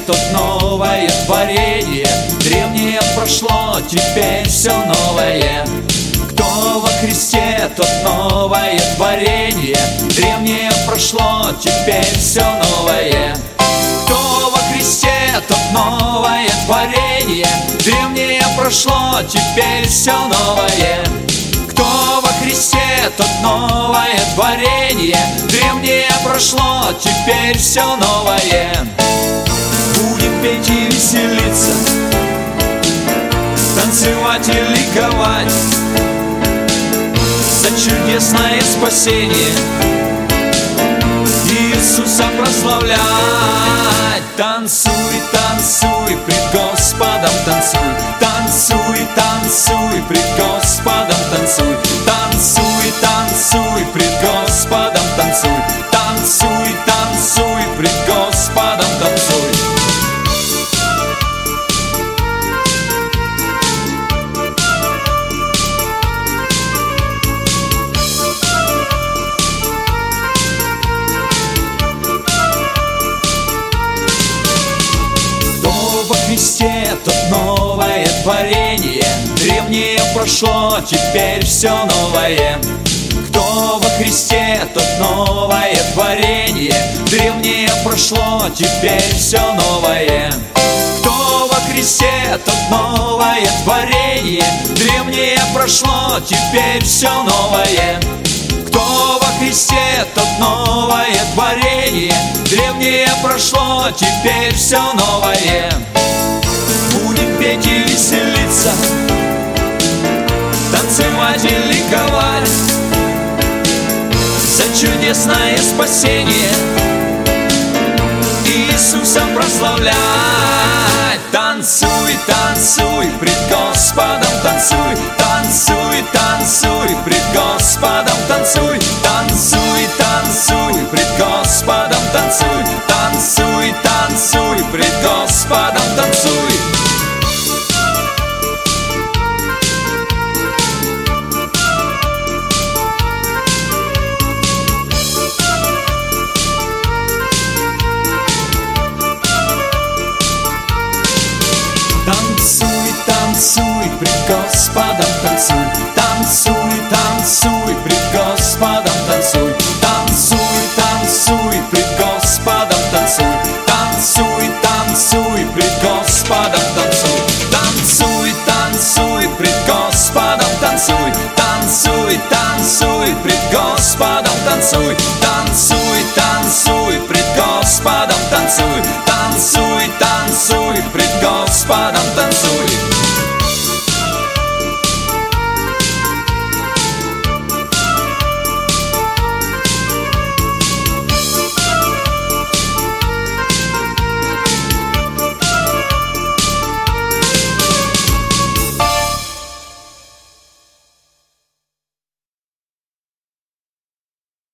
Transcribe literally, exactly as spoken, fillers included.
тот новое творение. Древнее прошло, теперь все новое. Кто во Христе, тот новое творение. Древнее прошло, теперь все новое. Кто во Христе, тот новое творение. Древнее прошло, теперь все новое. Кто во Христе, тот новое творение. Древнее прошло, теперь все новое. Будем петь и веселиться, танцевать и ликовать за чудесное спасение, Иисуса прославлять. Танцуй, танцуй, пред Господом танцуй. Танцуй, танцуй, пред Господом танцуй. Танцуй, танцуй, пред Господом танцуй. Танцуй, танцуй, пред Господом танцуй. Тот новое творение. Древнее прошло, теперь все новое. Кто во Христе, тот новое творение. Древнее прошло, теперь все новое. Кто во Христе, тот новое творение. Древнее прошло, теперь все новое. Кто во Христе, тот новое творение. Древнее прошло, теперь все новое. Будем петь и веселиться, танцевать и ликовать за чудесное спасение, Иисуса прославлять. Танцуй, танцуй, пред Господом танцуй. Танцуй, танцуй, пред Господом танцуй. Танцуй, танцуй, пред Господом танцуй. Танцуй, танцуй, пред Господом танцуй. Танцуй, танцуй, пред Господом танцуй. Танцуй, танцуй, пред Господом танцуй. Танцуй, танцуй, пред Господом танцуй. Танцуй, танцуй, пред Господом танцуй. Танцуй, танцуй, пред Господом танцуй. Танцуй, танцуй, пред Господом танцуй. Танцуй, танцуй, пред Господом танцуй.